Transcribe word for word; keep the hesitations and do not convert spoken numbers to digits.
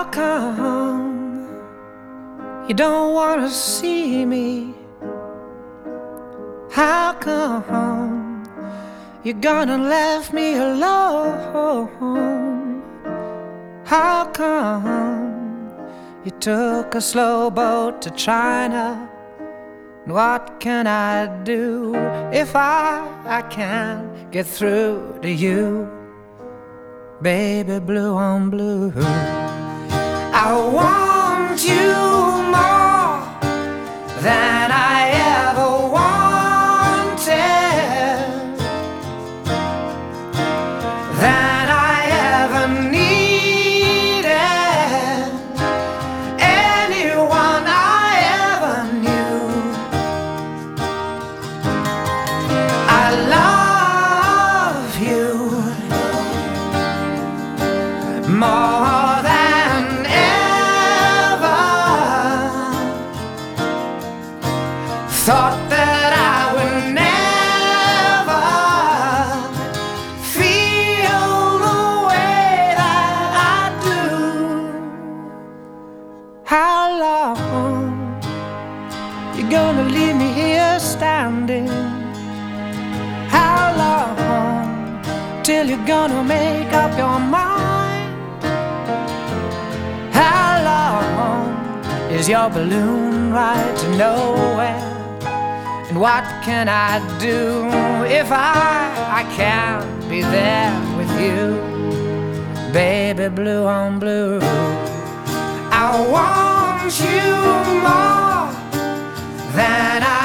come you don't want to see me? How come you're gonna leave me alone? How come you took a slow boat to China? And what can I do if I, I can't get through to you? Baby blue on blue, I want you more than I ever wanted, than I ever needed, anyone I ever knew. I love you more than ever. Thought that I would never feel the way that I do. How long you gonna leave me here standing? How long till you're gonna make up your mind? How long is your balloon ride to nowhere? And what can I do if I, I can't be there with you? Baby blue on blue, I want you more than I